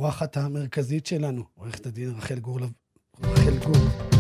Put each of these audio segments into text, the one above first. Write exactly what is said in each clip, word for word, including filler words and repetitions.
האורחת המרכזית שלנו, עורכת הדין רחל גור. רחל גור.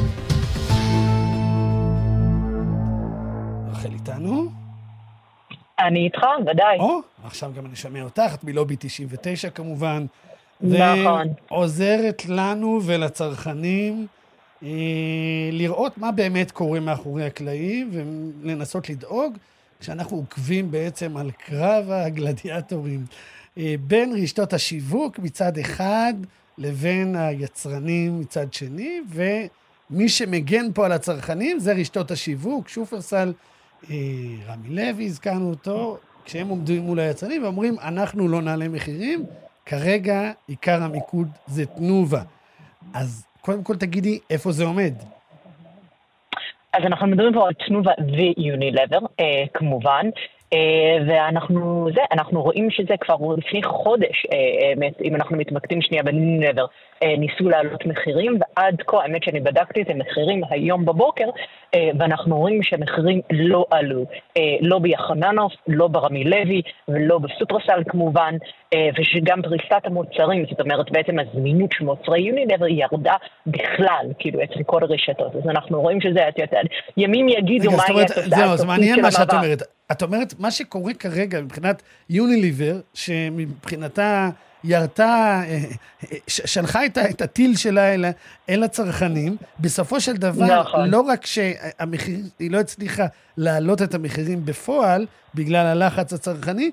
רחל איתנו? אני איתך, ודאי. או, עכשיו גם אני שומע אותך, את מלובי תשעים ותשע כמובן. נכון. ועוזרת לנו ולצרכנים אה, לראות מה באמת קורה מאחורי הקלעים, ולנסות לדאוג, כשאנחנו עוקבים בעצם על קרב הגלדיאטורים, אה, בין רשתות השיווק מצד אחד, לבין היצרנים מצד שני, ומי שמגן פה על הצרכנים זה רשתות השיווק, שופרסל, אה, רמי לוי, הזכרנו אותו, כשהם עומדים מול היצרנים ואומרים, אנחנו לא נעלה מחירים, כרגע עיקר המיקוד זה תנובה. אז קודם כל תגידי איפה זה עומד. אז אנחנו מדברים פה על תנובה ויונילבר, אה, כמובן, אה, ואנחנו זה, אנחנו רואים שזה כבר לפני חודש, אה, אם אנחנו מתמקדים שנייה ביונילבר, אה, ניסו לעלות מחירים, ועד כה, האמת שאני בדקתי את המחירים היום בבוקר, אה, ואנחנו רואים שהמחירים לא עלו, אה, לא ביחננוף, לא ברמי לוי, ולא בסופרסל כמובן, אה, ושגם פריסת המוצרים, זאת אומרת בעצם הזמינות של מוצרי יונילבר ירדה בכלל, כאילו אצל כל הרשתות, אז אנחנו רואים שזה, את יודעת, ימים יגידו מה יהיה התוצאה. זהו, זה מעניין מה שאת אומרת. את אומרת, מה שקורה כרגע מבחינת יוניליבר, שמבחינתה ירתה, שלחה את הטיל שלה אל, אל הצרכנים, בסופו של דבר, נכון. לא רק שהמחיר, היא לא הצליחה להעלות את המחירים בפועל, בגלל הלחץ הצרכני,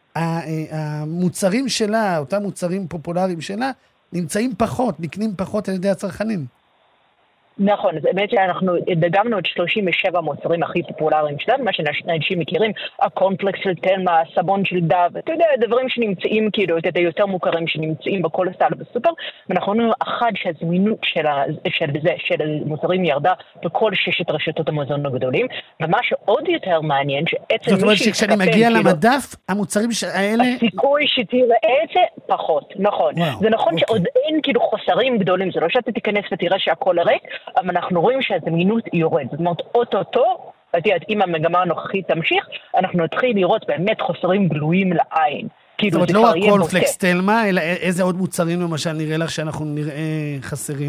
המוצרים שלה, אותם מוצרים פופולריים שלה, נמצאים פחות, נקנים פחות על ידי הצרכנים. נכון, אז באמת שאנחנו דגמנו את שלושים ושבע מוצרים הכי פופולריים שלנו, מה שאנשים מכירים, הקורנפלקס של תלמה, הסבון של דב, אתה יודע, דברים שנמצאים כאילו, אתה יודע, יותר מוכרים שנמצאים בכל הסל בסופר, ואנחנו רואים אחד שהזמינות של, של, זה, של מוצרים ירדה בכל ששת רשתות המזון הגדולים, ומה שעוד יותר מעניין, שעצם זאת אומרת שכשאני מגיע כאילו, למדף, המוצרים האלה... הסיכוי שתראה את זה פחות, נכון. וואו, זה נכון אוקיי. שעוד אין כאילו חוסרים גדולים, זה לא שאתה תיכנס ותראה שהכל ריק, אבל אנחנו רואים שהזמינות יורד. זאת אומרת, אוטוטו, אם המגמה הנוכחית תמשיך, אנחנו נתחיל לראות באמת חוסרים גלויים לעין. זאת אומרת, לא הקורנפלקס תלמה, אלא איזה עוד מוצרים למשל נראה לך שאנחנו נראה חסרים?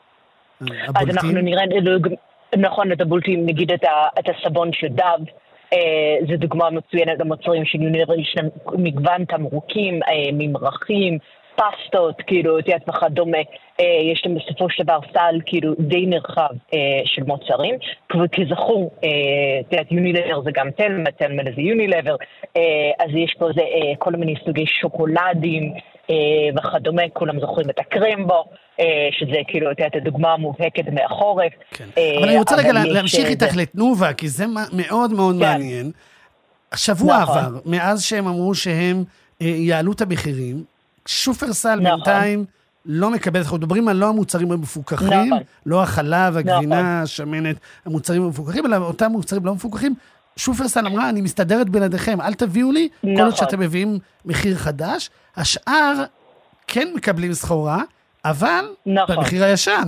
אז אנחנו נראה, נכון, את הבולטים, נגיד את הסבון של דב, זה דוגמה מצוינת למוצרים של יוניליבר, יש להם מגוון תמרוקים, ממרחים, פסטות, כאילו, תיאת וכדומה, יש להם בסופו של דבר סל, כאילו, די נרחב של מוצרים, וכזכור, תיאת יונילבר זה גם תלמה, תלמה זה יונילבר, אז יש פה זה כל מיני סוגי שוקולדים וכדומה, כולם זוכרים את הקרמבו, שזה כאילו, תיאת הדוגמה המובהקת מהחורף. כן, אבל אני רוצה רגע להמשיך איתך לתנובה, כי זה מאוד מאוד מעניין. השבוע עבר, מאז שהם אמרו שהם יעלו את המחירים, שופרסל בינתיים לא מקבל, אנחנו מדברים על לא המוצרים המפוקחים, לא החלב, הגבינה, השמנת, המוצרים המפוקחים, אלא אותם מוצרים לא מפוקחים. שופרסל אמרה, אני מסתדרת בלעדיכם, אל תביאו לי, כל עוד שאתם מביאים מחיר חדש. השאר כן מקבלים סחורה, אבל במחיר הישן.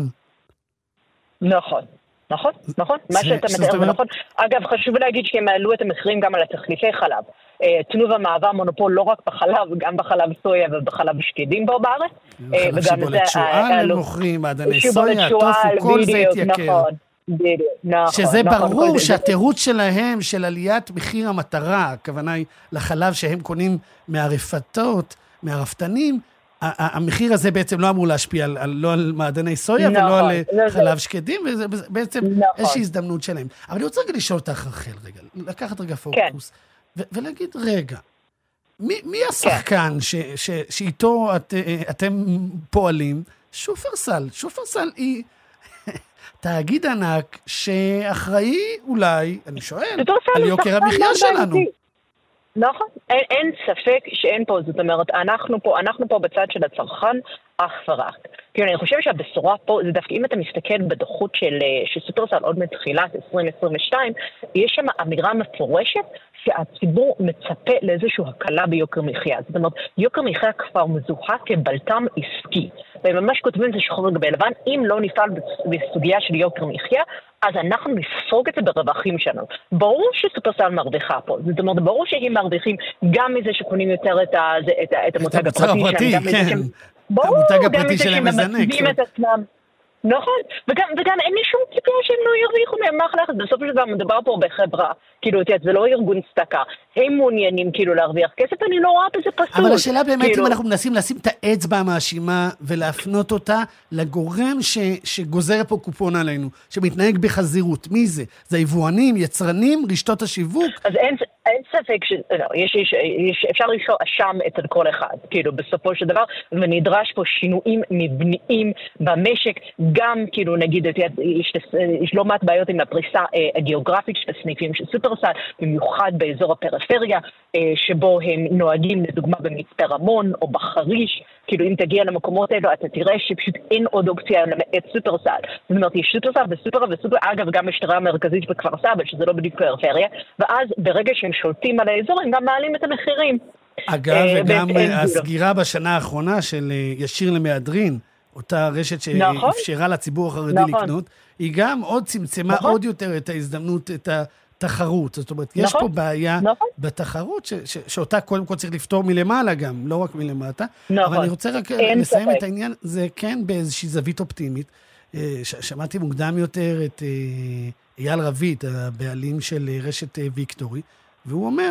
נכון. נכון, נכון, מה שאתה מתאר זה נכון. אגב, חשוב להגיד שהם העלו את המחירים גם על התחליפי חלב. תנובה מהווה מונופול לא רק בחלב, גם בחלב סויה ובחלב שקדים בו בארץ. חלב שיבולת שועל הם מוכרים, מעדני סויה, טופו, כל זה התייקר. שזה ברור שהתירוץ שלהם, של עליית מחיר המטרה, הכוונה היא לחלב שהם קונים מהרפתות, מהרפתנים, המחיר הזה בעצם לא אמור להשפיע על, על, לא על מעדני סויה ולא על חלב שקדים, וזה בעצם איזושהי הזדמנות שלהם. אבל אני רוצה רגע לשאול אותך רחל רגע, לקחת רגע פוקוס, ו- ולהגיד רגע, מי, מי השחקן ש- ש- שאיתו את, אתם פועלים? שופרסל. שופרסל היא תאגיד ענק שאחראי אולי, אני שואל, על יוקר המחיה שלנו. נכון, אין, אין ספק שאין פה, זאת אומרת, אנחנו פה, אנחנו פה בצד של הצרכן אך ורק. כי אני חושב שהבשורה פה, זה דווקא אם אתה מסתכל בדוחות של, של סופרסל עוד מתחילת עשרים עשרים ושתיים, יש שם אמירה מפורשת שהציבור מצפה לאיזושהי הקלה ביוקר מחיה. זאת אומרת, יוקר מחיה כבר מזוהה כבלטם עסקי. והם ממש כותבים את זה שחור לגבי לבן, אם לא נפעל בסוגיה של יוקר מחיה, אז אנחנו נספוג את זה ברווחים שלנו. ברור שסופרסל מרוויחה פה. זאת אומרת, ברור שהם מרוויחים גם מזה שקונים יותר את, ה, את, את המותג הפרטי. הפרטי, כן. המותג הפרטי שלהם מזנק. נכון, וגם, וגם אין לי שום ציפייה שהם לא ירוויחו מהם מהלכת, בסוף של דבר מדבר פה בחברה, כאילו, זה לא ארגון צדקה, הם מעוניינים כאילו להרוויח כסף, אני לא רואה בזה פסול. אבל השאלה באמת, כאילו... אם אנחנו מנסים לשים את האצבע המאשימה, ולהפנות אותה לגורם ש, שגוזר פה קופון עלינו, שמתנהג בחזירות, מי זה? זה יבואנים, יצרנים, רשתות השיווק? אז אין, אין ספק ש... לא, יש, יש, יש, אפשר לשאול אשם אצל כל אחד, כאילו, בסופו של דבר, ונדרש פה שינויים מבניים במשק, גם כאילו נגיד, יש, יש לא מעט בעיות עם הפריסה אה, הגיאוגרפית של הסניפים של סופרסל, במיוחד באזור הפריפריה, אה, שבו הם נוהגים לדוגמה במצפה רמון או בחריש, כאילו אם תגיע למקומות האלו אתה תראה שפשוט אין עוד אופציה למעט סופרסל. זאת אומרת, יש סופרסל וסופר וסופר, אגב גם משטרה המרכזית בכפר סבא, שזה לא בדיוק פריפריה, ואז ברגע שהם שולטים על האזור הם גם מעלים את המחירים. אגב, וגם הסגירה בשנה האחרונה של ישיר למהדרין, אותה רשת שאפשרה לציבור החרדי לקנות, היא גם עוד צמצמה עוד יותר את ההזדמנות, את התחרות. זאת אומרת, יש פה בעיה בתחרות, שאותה קודם כל צריך לפתור מלמעלה גם, לא רק מלמטה. אבל אני רוצה רק לסיים את העניין, זה כן באיזושהי זווית אופטימית. שמעתי מוקדם יותר את אייל רבית, הבעלים של רשת ויקטורי, והוא אומר,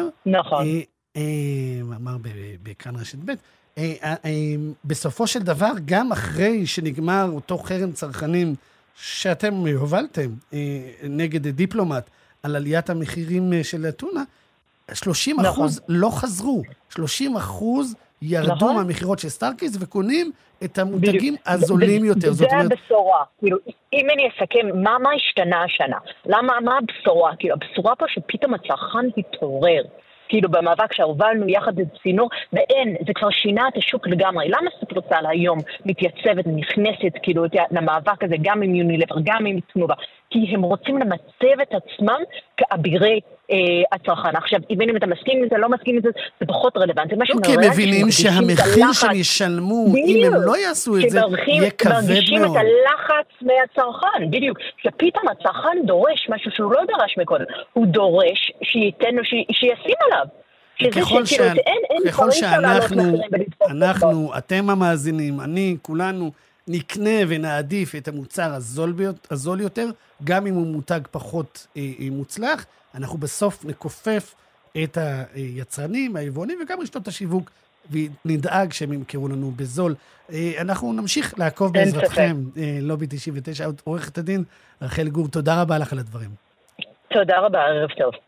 אמר בכאן רשת ב', בסופו של דבר, גם אחרי שנגמר אותו חרם צרכנים שאתם הובלתם נגד דיפלומט על עליית המחירים של הטונה, שלושים אחוז לא חזרו, שלושים אחוז ירדו מהמחירות של סטארקיז וקונים את המותגים הזולים יותר. זה הבשורה. אם אני אסכם, מה השתנה השנה? למה, מה הבשורה? הבשורה פה שפתאום הצרכן התעורר. כאילו במאבק שהובלנו יחד את צינור, ואין, זה כבר שינה את השוק לגמרי. למה סופרסל היום מתייצבת, נכנסת כאילו למאבק הזה, גם עם יונילבר, גם עם תנובה? כי הם רוצים למצב את עצמם כאבירי אה, הצרכן. עכשיו, אם אתה מסכים עם זה, לא מסכים עם זה, זה פחות רלוונטי. לא, כי הם מבינים שהמחיר שהם ישלמו, אם הם לא יעשו את זה, יהיה כבד מאוד. שמרגישים את הלחץ מהצרכן, בדיוק. שפתאום הצרכן דורש משהו שהוא לא דרש מקודם. הוא דורש שייתן, שישים עליו. ככל שאנחנו, אנחנו, אתם המאזינים, אני, כולנו, נקנה ונעדיף את המוצר הזול, הזול יותר, גם אם הוא מותג פחות אה, מוצלח, אנחנו בסוף נכופף את היצרנים, היבואנים וגם רשתות השיווק, ונדאג שהם ימכרו לנו בזול. אה, אנחנו נמשיך לעקוב בעזרתכם, אה, לובי תשעים ותשע, עורכת הדין, רחל גור, תודה רבה לך על הדברים. תודה רבה, ערב טוב.